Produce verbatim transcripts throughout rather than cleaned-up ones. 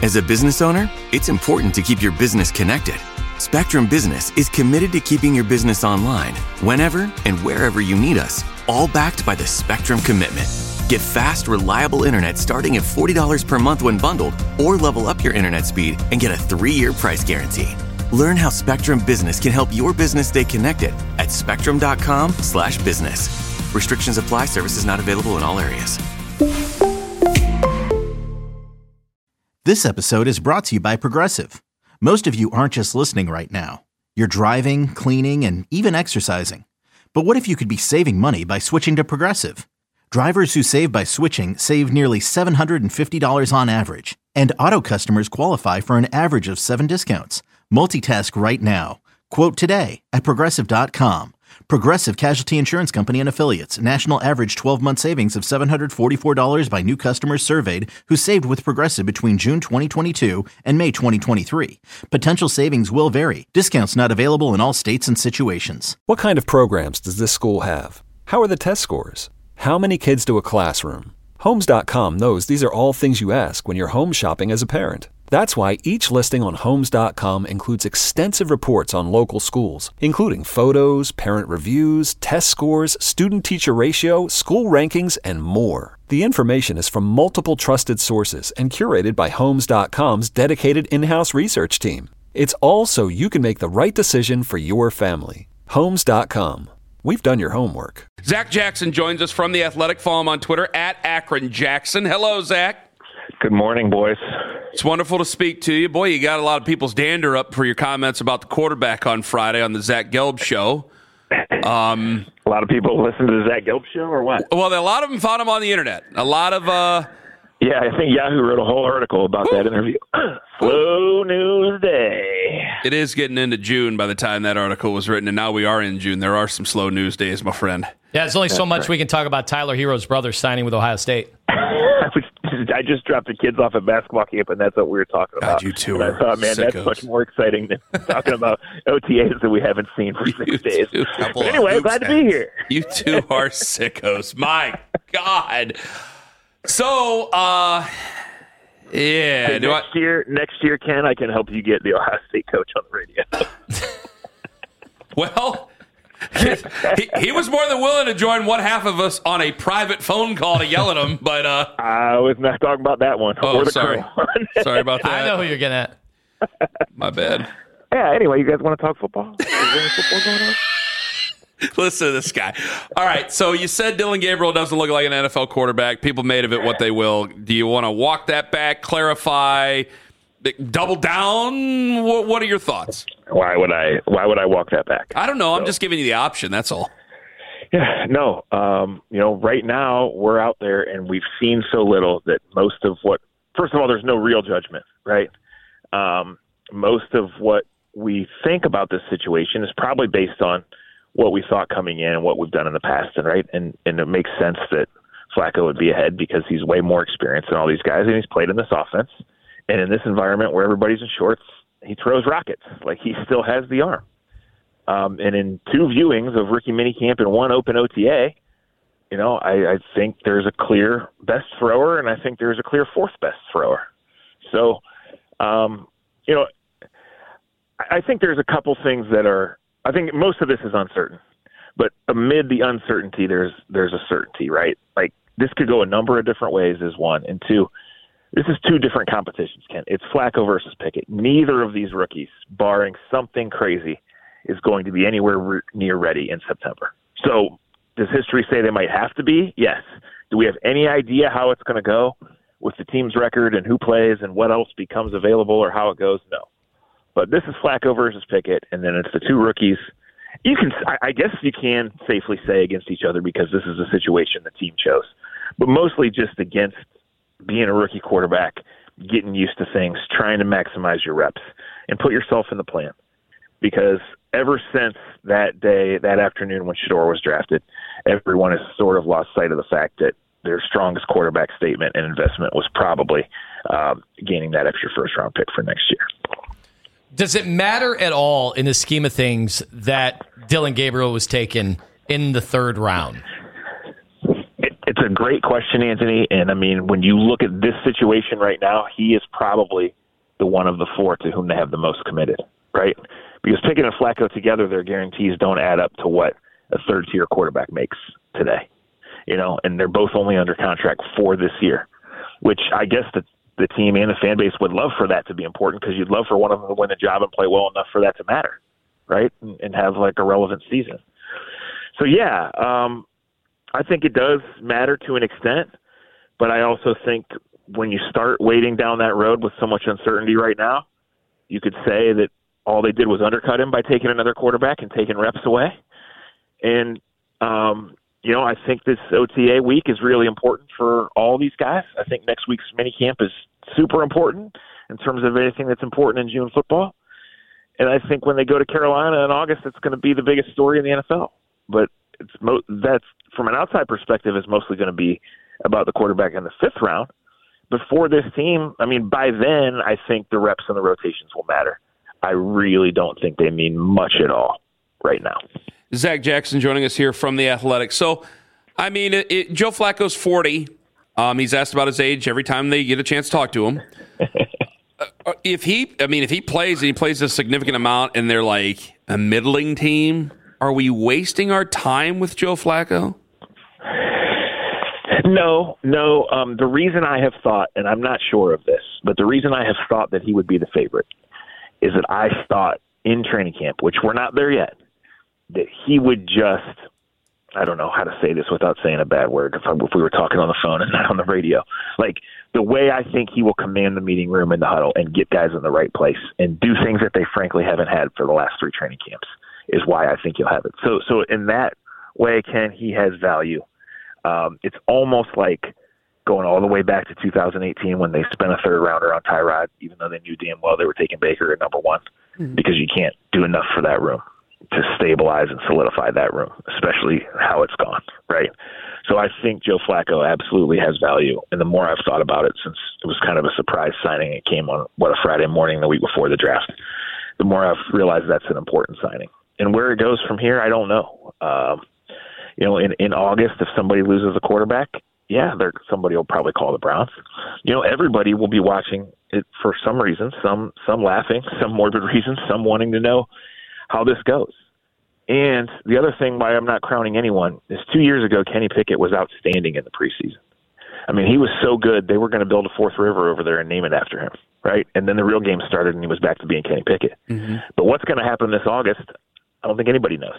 As a business owner, it's important to keep your business connected. Spectrum Business is committed to keeping your business online, whenever and wherever you need us, all backed by the Spectrum Commitment. Get fast, reliable internet starting at forty dollars per month when bundled, or level up your internet speed and get a three-year price guarantee. Learn how Spectrum Business can help your business stay connected at spectrum.com slash business. Restrictions apply. Services not available in all areas. This episode is brought to you by Progressive. Most of you aren't just listening right now. You're driving, cleaning, and even exercising. But what if you could be saving money by switching to Progressive? Drivers who save by switching save nearly seven hundred fifty dollars on average. And auto customers qualify for an average of seven discounts. Multitask right now. Quote today at progressive dot com. Progressive Casualty Insurance Company and Affiliates. National average twelve-month savings of seven hundred forty-four dollars by new customers surveyed who saved with Progressive between June twenty twenty-two and May twenty twenty-three. Potential savings will vary. Discounts not available in all states and situations. What kind of programs does this school have? How are the test scores? How many kids do a classroom? Homes dot com knows these are all things you ask when you're home shopping as a parent. That's why each listing on Homes dot com includes extensive reports on local schools, including photos, parent reviews, test scores, student-teacher ratio, school rankings, and more. The information is from multiple trusted sources and curated by Homes dot com's dedicated in-house research team. It's all so you can make the right decision for your family. Homes dot com. We've done your homework. Zach Jackson joins us from The Athletic. Follow him on Twitter, at Akron Jackson. Hello, Zach. Good morning, boys. It's wonderful to speak to you. Boy, you got a lot of people's dander up for your comments about the quarterback on Friday on the Zach Gelb Show. Um, a lot of people listen to the Zach Gelb Show, or what? Well, a lot of them found him on the internet. A lot of... Uh, yeah, I think Yahoo wrote a whole article about that interview. Slow news day. It is getting into June by the time that article was written, and now we are in June. There are some slow news days, my friend. Yeah, there's only That's so much right. we can talk about Tyler Hero's brother signing with Ohio State. I just dropped the kids off at basketball camp, and that's what we were talking about. God, you two and are I thought, man, sickos. that's much more exciting than talking about O T As that we haven't seen for six You days. two But anyway, glad to be here. You two are sickos. My God. So, uh, yeah. Hey, do next I, year, next year, Ken, I can help you get the Ohio State coach on the radio. well... he, he was more than willing to join one half of us on a private phone call to yell at him, but uh, I was not talking about that one. oh, or the sorry, sorry about that. I know who you're getting at. My bad. Yeah. Anyway, you guys want to talk football? Is there any football going on? Listen to this guy. All right, so you said Dillon Gabriel doesn't look like an N F L quarterback. People made of it what they will. Do you want to walk that back, clarify, double down? What, what are your thoughts? Why would I? Why would I walk that back? I don't know. I'm So- just giving you the option. That's all. Yeah, no. Um, you know, right now we're out there and we've seen so little that most of what. First of all, there's no real judgment, right? Um, most of what we think about this situation is probably based on what we thought coming in and what we've done in the past, and right, and and it makes sense that Flacco would be ahead because he's way more experienced than all these guys, and he's played in this offense. And in this environment where everybody's in shorts, he throws rockets. Like, he still has the arm. Um, and in two viewings of rookie minicamp and one open O T A, you know, I, I think there's a clear best thrower, and I think there's a clear fourth best thrower. So, um, you know, I, I think there's a couple things that are – I think most of this is uncertain. But amid the uncertainty, there's there's a certainty, right? Like, this could go a number of different ways is one. And two – this is two different competitions, Ken. It's Flacco versus Pickett. Neither of these rookies, barring something crazy, is going to be anywhere re- near ready in September. So does history say they might have to be? Yes. Do we have any idea how it's going to go with the team's record and who plays and what else becomes available or how it goes? No. But this is Flacco versus Pickett, and then it's the two rookies. You can, I guess you can safely say against each other because this is a situation the team chose, but mostly just against being a rookie quarterback, getting used to things, trying to maximize your reps, and put yourself in the plan. Because ever since that day, that afternoon when Shedeur was drafted, everyone has sort of lost sight of the fact that their strongest quarterback statement and investment was probably um, gaining that extra first-round pick for next year. Does it matter at all in the scheme of things that Dillon Gabriel was taken in the third round? It, It's a great question, Anthony. And, I mean, when you look at this situation right now, he is probably the one of the four to whom they have the most committed, right? Because Pickett and Flacco together, their guarantees don't add up to what a third-tier quarterback makes today, you know, and they're both only under contract for this year, which I guess the, the team and the fan base would love for that to be important because you'd love for one of them to win the job and play well enough for that to matter, right, and, and have, like, a relevant season. So, yeah, um, I think it does matter to an extent, but I also think when you start wading down that road with so much uncertainty right now, you could say that all they did was undercut him by taking another quarterback and taking reps away. And, um, you know, I think this O T A week is really important for all these guys. I think next week's minicamp is super important in terms of anything that's important in June football. And I think when they go to Carolina in August, it's going to be the biggest story in the N F L. But it's mo- that's, from an outside perspective, is mostly going to be about the quarterback in the fifth round. But for this team, I mean, by then, I think the reps and the rotations will matter. I really don't think they mean much at all right now. Zach Jackson joining us here from The Athletic. So, I mean, it, it, Joe Flacco's forty. Um, he's asked about his age every time they get a chance to talk to him. uh, if he, I mean, if he plays and he plays a significant amount and they're like a middling team, are we wasting our time with Joe Flacco? No, no. Um, the reason I have thought, and I'm not sure of this, but the reason I have thought that he would be the favorite is that I thought in training camp, which we're not there yet, that he would just, I don't know how to say this without saying a bad word, if, I, if we were talking on the phone and not on the radio. Like, the way I think he will command the meeting room and the huddle and get guys in the right place and do things that they frankly haven't had for the last three training camps is why I think he'll have it. So, so in that way, Ken, he has value. Um, it's almost like going all the way back to two thousand eighteen when they spent a third rounder on Tyrod, even though they knew damn well they were taking Baker at number one, mm-hmm. because you can't do enough for that room to stabilize and solidify that room, especially how it's gone, right? So I think Joe Flacco absolutely has value. And the more I've thought about it, since it was kind of a surprise signing, it came on, what, a Friday morning the week before the draft, the more I've realized that's an important signing. And where it goes from here, I don't know. Um, you know, in, in August, if somebody loses a quarterback, yeah, there somebody will probably call the Browns. You know, everybody will be watching it for some reason, some some laughing, some morbid reasons, some wanting to know how this goes. And the other thing why I'm not crowning anyone is two years ago, Kenny Pickett was outstanding in the preseason. I mean, he was so good, they were going to build a fourth river over there and name it after him, right? And then the real game started, and he was back to being Kenny Pickett. Mm-hmm. But what's going to happen this August, I don't think anybody knows.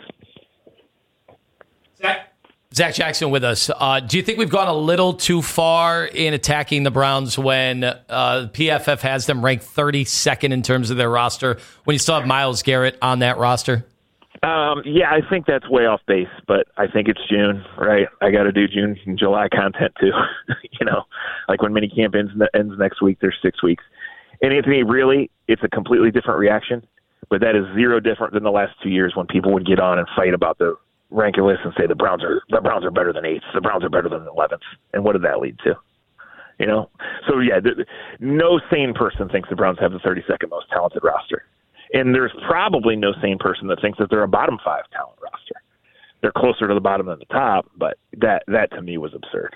Zach, Zach Jackson with us. Uh, do you think we've gone a little too far in attacking the Browns when uh, P F F has them ranked thirty-second in terms of their roster, when you still have Myles Garrett on that roster? Um, yeah, I think that's way off base, but I think it's June, right? I got to do June and July content too. You know, like when minicamp ends, ends next week, there's six weeks. And Anthony, really, it's a completely different reaction, but that is zero different than the last two years when people would get on and fight about the ranking list and say the Browns are the Browns are better than eighth, the Browns are better than eleventh. And what did that lead to? You know, so yeah, th- no sane person thinks the Browns have the thirty-second most talented roster. And there's probably no sane person that thinks that they're a bottom five talent roster. They're closer to the bottom than the top, but that, that to me was absurd.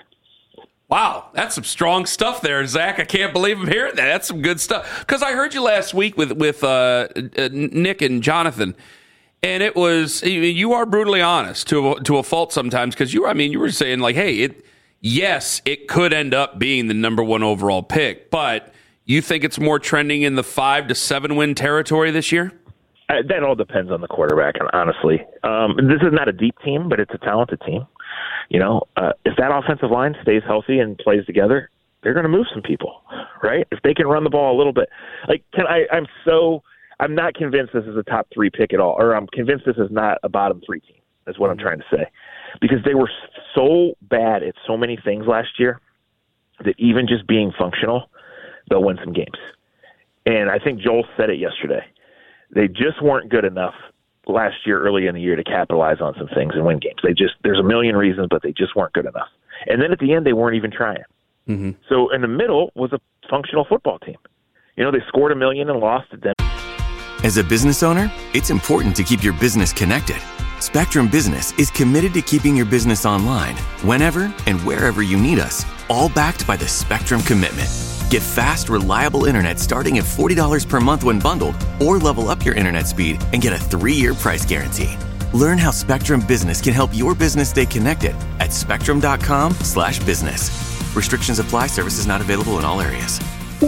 Wow, that's some strong stuff there, Zach. I can't believe I'm hearing that. That's some good stuff. Because I heard you last week with, with uh, uh, Nick and Jonathan, and it was, you are brutally honest to a, to a fault sometimes, because you, I mean, you were saying like, hey, it, yes, it could end up being the number one overall pick, but you think it's more trending in the five to seven win territory this year? Uh, that all depends on the quarterback, and honestly, um, this is not a deep team, but it's a talented team. You know, uh, if that offensive line stays healthy and plays together, they're going to move some people, right? If they can run the ball a little bit, like can I? I'm so I'm not convinced this is a top three pick at all, or I'm convinced this is not a bottom three team. Is what I'm trying to say, because they were so bad at so many things last year that even just being functional, they'll win some games. And I think Joel said it yesterday. They just weren't good enough last year, early in the year, to capitalize on some things and win games. They just, there's a million reasons, but they just weren't good enough. And then at the end, they weren't even trying. Mm-hmm. So in the middle was a functional football team. You know, they scored a million and lost to them. As a business owner, it's important to keep your business connected. Spectrum Business is committed to keeping your business online whenever and wherever you need us, all backed by the Spectrum Commitment. Get fast, reliable internet starting at forty dollars per month when bundled, or level up your internet speed and get a three-year price guarantee. Learn how Spectrum Business can help your business stay connected at spectrum.com slash business. Restrictions apply. Services not available in all areas.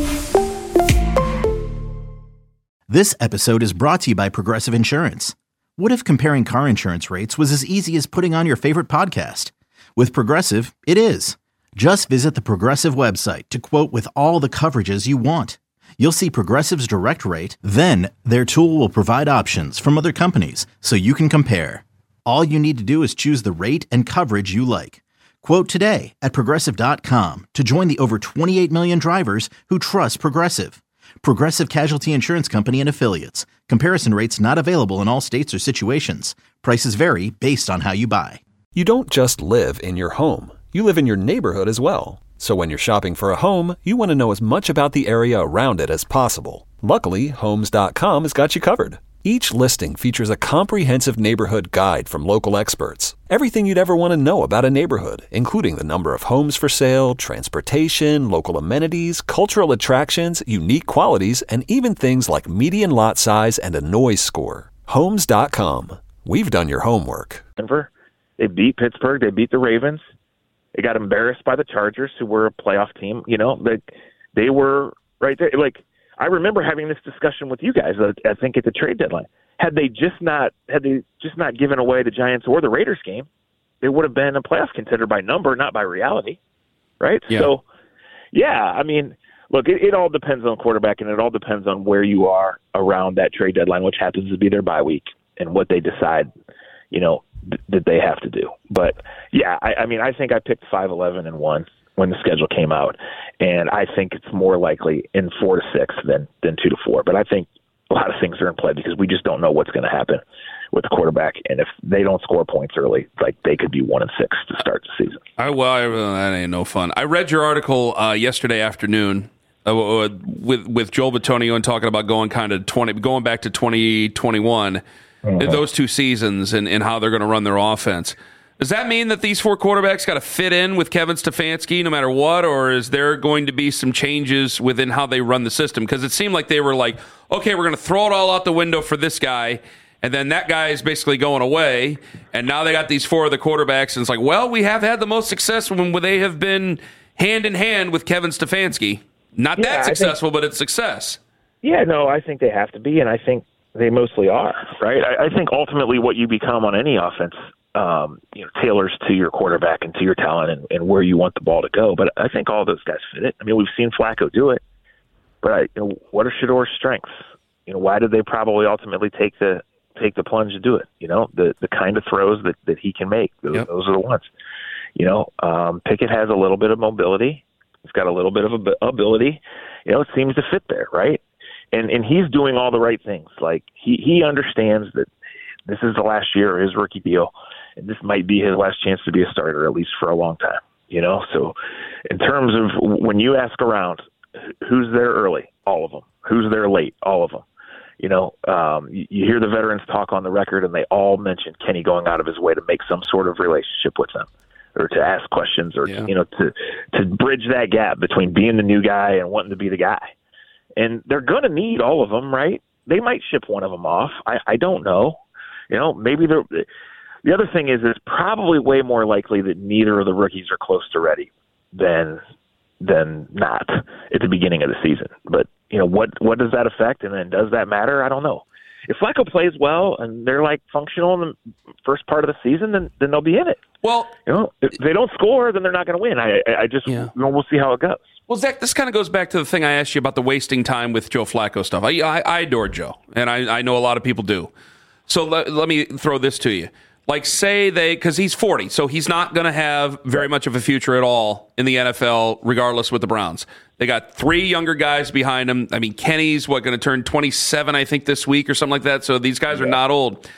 This episode is brought to you by Progressive Insurance. What if comparing car insurance rates was as easy as putting on your favorite podcast? With Progressive, it is. Just visit the Progressive website to quote with all the coverages you want. You'll see Progressive's direct rate, then their tool will provide options from other companies so you can compare. All you need to do is choose the rate and coverage you like. Quote today at progressive dot com to join the over twenty-eight million drivers who trust Progressive. Progressive Casualty Insurance Company and Affiliates. Comparison rates not available in all states or situations. Prices vary based on how you buy. You don't just live in your home. You live in your neighborhood as well. So when you're shopping for a home, you want to know as much about the area around it as possible. Luckily, Homes dot com has got you covered. Each listing features a comprehensive neighborhood guide from local experts. Everything you'd ever want to know about a neighborhood, including the number of homes for sale, transportation, local amenities, cultural attractions, unique qualities, and even things like median lot size and a noise score. Homes dot com. We've done your homework. Denver, they beat Pittsburgh. They beat the Ravens. They got embarrassed by the Chargers, who were a playoff team. You know, they, they were right there. Like, I remember having this discussion with you guys, uh, I think, at the trade deadline. Had they just not had they just not given away the Giants or the Raiders game, they would have been a playoff contender by number, not by reality, right? Yeah. So, yeah, I mean, look, it, it all depends on quarterback, and it all depends on where you are around that trade deadline, which happens to be their bye week, and what they decide, you know, th- that they have to do. But, yeah, I, I mean, I think I picked five eleven and one when the schedule came out, and I think it's more likely in four to six than than two to four. But I think a lot of things are in play because we just don't know what's going to happen with the quarterback, and if they don't score points early, like they could be one and six to start the season. I, well, I, that ain't no fun. I read your article uh, yesterday afternoon uh, with with Joel Bitonio and talking about going kind of twenty, going back to twenty twenty-one, mm-hmm. those two seasons, and, and how they're going to run their offense. Does that mean that these four quarterbacks got to fit in with Kevin Stefanski no matter what, or is there going to be some changes within how they run the system? Because it seemed like they were like, okay, we're going to throw it all out the window for this guy, and then that guy is basically going away, and now they got these four other quarterbacks, and it's like, well, we have had the most success when they have been hand-in-hand with Kevin Stefanski. Not yeah, that successful, think, but it's success. Yeah, no, I think they have to be, and I think they mostly are, right? I, I think ultimately what you become on any offense Um, you know, tailors to your quarterback and to your talent and, and where you want the ball to go. But I think all those guys fit it. I mean, we've seen Flacco do it, but I, you know, what are Shedor's strengths? You know, why did they probably ultimately take the take the plunge to do it? You know, the the kind of throws that, that he can make. Those, yep. those are the ones. You know, um, Pickett has a little bit of mobility. He's got a little bit of ability. You know, it seems to fit there, right? And and he's doing all the right things. Like he he understands that this is the last year of his rookie deal. And this might be his last chance to be a starter, at least for a long time, you know? So in terms of when you ask around, who's there early? All of them. Who's there late? All of them. You know, um, you, you hear the veterans talk on the record, and they all mention Kenny going out of his way to make some sort of relationship with them or to ask questions or, yeah. you know, to, to bridge that gap between being the new guy and wanting to be the guy. And they're going to need all of them, right? They might ship one of them off. I, I don't know. You know, maybe they're – the other thing is it's probably way more likely that neither of the rookies are close to ready than than not at the beginning of the season. But, you know, what what does that affect, and then does that matter? I don't know. If Flacco plays well and they're, like, functional in the first part of the season, then, then they'll be in it. Well, you know, if they don't score, then they're not going to win. I I just yeah. you know, we'll see how it goes. Well, Zach, this kind of goes back to the thing I asked you about the wasting time with Joe Flacco stuff. I I, I adore Joe, and I, I know a lot of people do. So let, let me throw this to you. Like, say they, because he's forty, so he's not going to have very much of a future at all in the N F L, regardless with the Browns. They got three younger guys behind him. I mean, Kenny's, what, going to turn twenty-seven, I think, this week or something like that. So these guys are not old.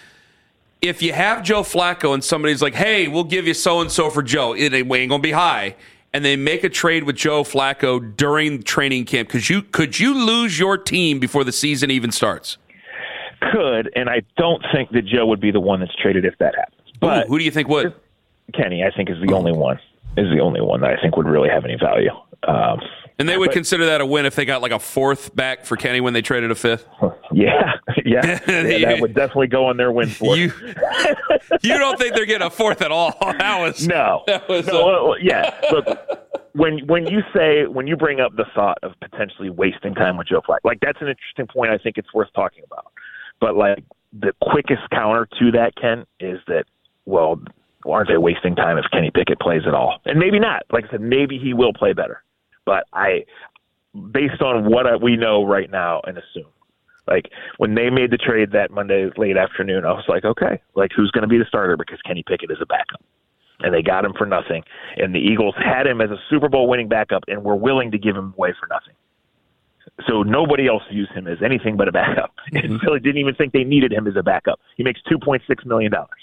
If you have Joe Flacco and somebody's like, hey, we'll give you so-and-so for Joe, it ain't going to be high, and they make a trade with Joe Flacco during training camp, could you, could you lose your team before the season even starts? could, and I don't think that Joe would be the one that's traded if that happens. But Ooh, who do you think would? Kenny, I think, is the only one. Is the only one that I think would really have any value. Um, and they would but, consider that a win if they got like a fourth back for Kenny when they traded a fifth? Yeah, yeah. yeah that would definitely go on their win for you, you don't think they're getting a fourth at all? That was No. That was no a, well, yeah, look, when, when you say, when you bring up the thought of potentially wasting time with Joe Flacco, like that's an interesting point I think it's worth talking about. But like the quickest counter to that, Ken, is that, well, aren't they wasting time if Kenny Pickett plays at all? And maybe not. Like I said, maybe he will play better. But I, based on what I, we know right now and assume, like when they made the trade that Monday late afternoon, I was like, okay, like who's going to be the starter because Kenny Pickett is a backup. And they got him for nothing. And the Eagles had him as a Super Bowl winning backup and were willing to give him away for nothing. So nobody else views him as anything but a backup. And Philly didn't even think they needed him as a backup. He makes two point six million dollars.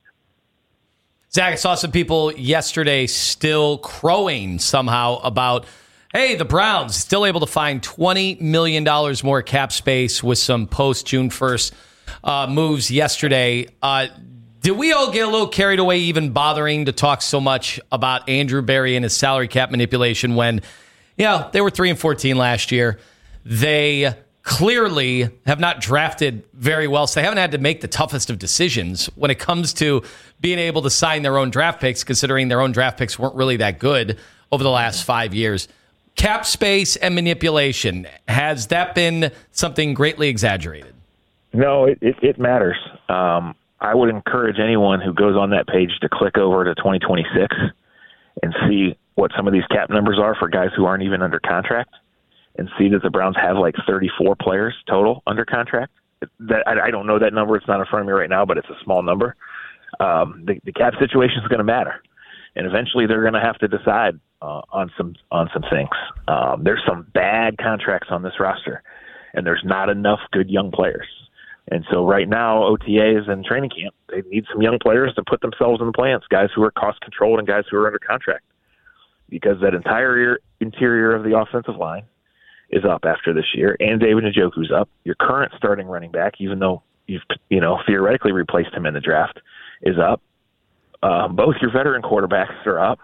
Zach, I saw some people yesterday still crowing somehow about, hey, the Browns still able to find twenty million dollars more cap space with some post-June first uh, moves yesterday. Uh, did we all get a little carried away even bothering to talk so much about Andrew Berry and his salary cap manipulation when, you know, they were three and fourteen last year. They clearly have not drafted very well, so they haven't had to make the toughest of decisions when it comes to being able to sign their own draft picks, considering their own draft picks weren't really that good over the last five years. Cap space and manipulation, has that been something greatly exaggerated? No, it, it, it matters. Um, I would encourage anyone who goes on that page to click over to twenty twenty-six and see what some of these cap numbers are for guys who aren't even under contract, and see that the Browns have like thirty-four players total under contract. That I, I don't know that number. It's not in front of me right now, but it's a small number. Um, the, the cap situation is going to matter, and eventually they're going to have to decide uh, on some on some things. Um, there's some bad contracts on this roster, and there's not enough good young players. And so right now, O T As and training camp, they need some young players to put themselves in the plans, guys who are cost controlled and guys who are under contract, because that entire interior of the offensive line is up after this year, and David Njoku's up. Your current starting running back, even though you've you know theoretically replaced him in the draft, is up. Um, both your veteran quarterbacks are up.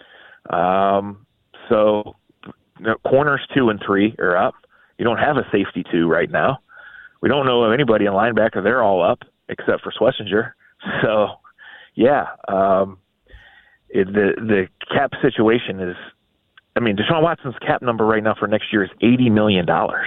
Um, so you know, corners two and three are up. You don't have a safety two right now. We don't know of anybody in linebacker. They're all up except for Schlesinger. So, yeah, um, it, the the cap situation is. I mean, Deshaun Watson's cap number right now for next year is eighty million dollars.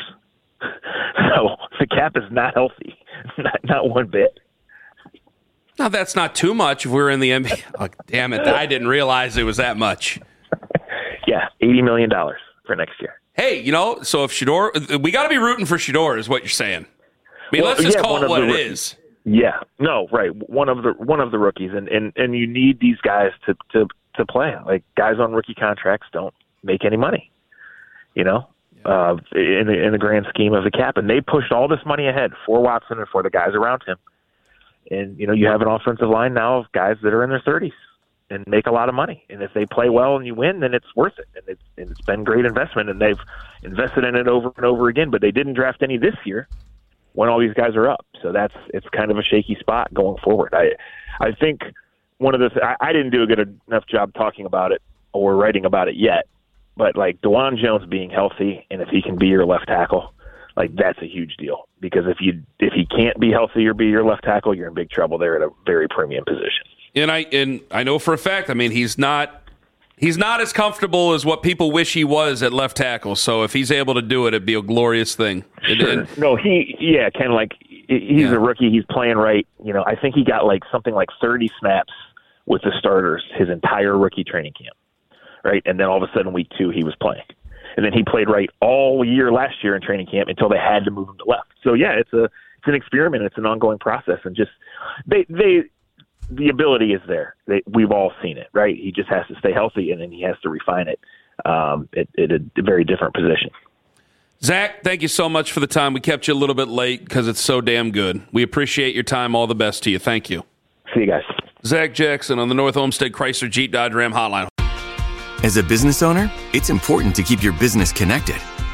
So the cap is not healthy, not, not one bit. No, that's not too much if we're in the N B A. Oh, damn it. I didn't realize it was that much. Yeah, eighty million dollars for next year. Hey, you know, so if Shedeur, we got to be rooting for Shedeur is what you're saying. I mean, well, let's just yeah, call it what it rookies. is. Yeah, no, right. One of the one of the rookies, and, and, and you need these guys to, to, to play. Like, guys on rookie contracts don't make any money, you know, uh, in the in the grand scheme of the cap. And they pushed all this money ahead for Watson and for the guys around him. And, you know, you have an offensive line now of guys that are in their thirties and make a lot of money. And if they play well and you win, then it's worth it. And it's, and it's been great investment, and they've invested in it over and over again. But they didn't draft any this year when all these guys are up. So that's it's kind of a shaky spot going forward. I I think one of the th- I, I didn't do a good enough job talking about it or writing about it yet. But, like, DeJuan Jones being healthy, and if he can be your left tackle, like, that's a huge deal. Because if you if he can't be healthy or be your left tackle, you're in big trouble there at a very premium position. And I and I know for a fact, I mean, he's not he's not as comfortable as what people wish he was at left tackle. So if he's able to do it, it'd be a glorious thing. Sure. And, and, no, he, yeah, kind of like he's yeah. a rookie. He's playing right. You know, I think he got, like, something like thirty snaps with the starters his entire rookie training camp. Right, and then all of a sudden, week two, he was playing, and then he played right all year last year in training camp until they had to move him to left. So yeah, it's a it's an experiment. It's an ongoing process, and just they they the ability is there. They, we've all seen it, right? He just has to stay healthy, and then he has to refine it um, at, at a very different position. Zach, thank you so much for the time. We kept you a little bit late because it's so damn good. We appreciate your time. All the best to you. Thank you. See you guys. Zach Jackson on the North Olmsted Chrysler Jeep Dodge Ram Hotline. As a business owner, it's important to keep your business connected.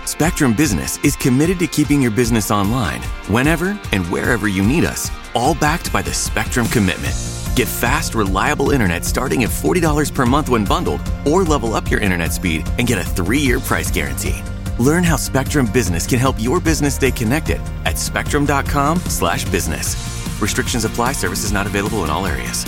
Spectrum Business is committed to keeping your business online whenever and wherever you need us, all backed by the Spectrum Commitment. Get fast, reliable internet starting at forty dollars per month when bundled, or level up your internet speed and get a three-year price guarantee. Learn how Spectrum Business can help your business stay connected at spectrum.com slash business. Restrictions apply. Services not available in all areas.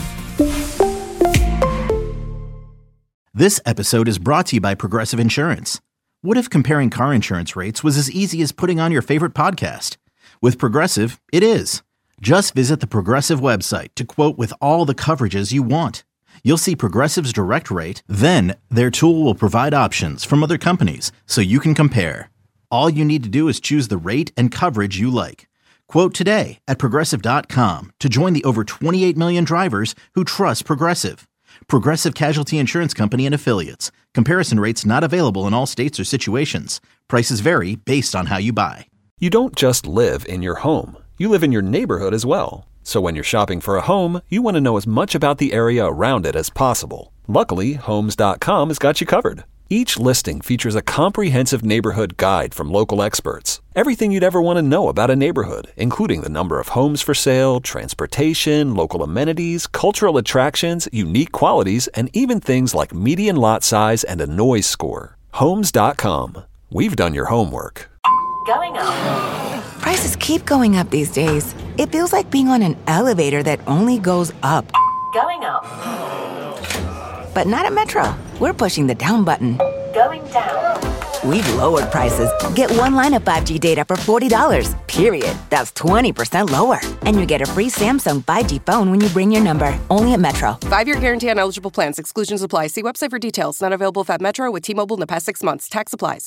This episode is brought to you by Progressive Insurance. What if comparing car insurance rates was as easy as putting on your favorite podcast? With Progressive, it is. Just visit the Progressive website to quote with all the coverages you want. You'll see Progressive's direct rate, then their tool will provide options from other companies so you can compare. All you need to do is choose the rate and coverage you like. Quote today at progressive dot com to join the over twenty-eight million drivers who trust Progressive. Progressive Casualty Insurance Company and Affiliates. Comparison rates not available in all states or situations. Prices vary based on how you buy. You don't just live in your home. You live in your neighborhood as well. So when you're shopping for a home, you want to know as much about the area around it as possible. Luckily, Homes dot com has got you covered. Each listing features a comprehensive neighborhood guide from local experts. Everything you'd ever want to know about a neighborhood, including the number of homes for sale, transportation, local amenities, cultural attractions, unique qualities, and even things like median lot size and a noise score. Homes dot com. We've done your homework. Going up. Prices keep going up these days. It feels like being on an elevator that only goes up. Going up. But not at Metro. We're pushing the down button. Going down. We've lowered prices. Get one line of five G data for forty dollars, period. That's twenty percent lower. And you get a free Samsung five G phone when you bring your number. Only at Metro. Five-year guarantee on eligible plans. Exclusions apply. See website for details. Not available at Metro with T-Mobile in the past six months. Tax applies.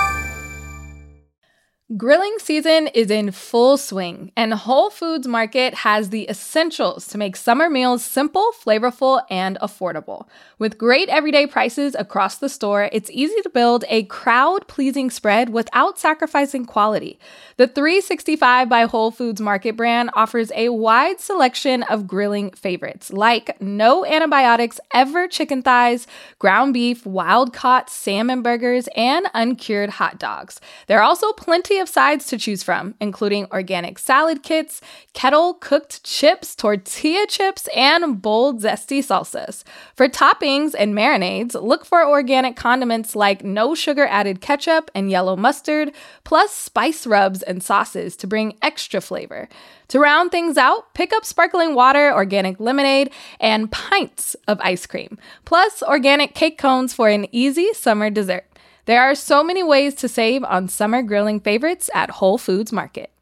Grilling season is in full swing, and Whole Foods Market has the essentials to make summer meals simple, flavorful, and affordable. With great everyday prices across the store, it's easy to build a crowd-pleasing spread without sacrificing quality. The three sixty-five by Whole Foods Market brand offers a wide selection of grilling favorites, like no antibiotics ever chicken thighs, ground beef, wild-caught salmon burgers, and uncured hot dogs. There are also plenty of sides to choose from, including organic salad kits, kettle-cooked chips, tortilla chips, and bold, zesty salsas. For toppings and marinades, look for organic condiments like no-sugar-added ketchup and yellow mustard, plus spice rubs and sauces to bring extra flavor. To round things out, pick up sparkling water, organic lemonade, and pints of ice cream, plus organic cake cones for an easy summer dessert. There are so many ways to save on summer grilling favorites at Whole Foods Market.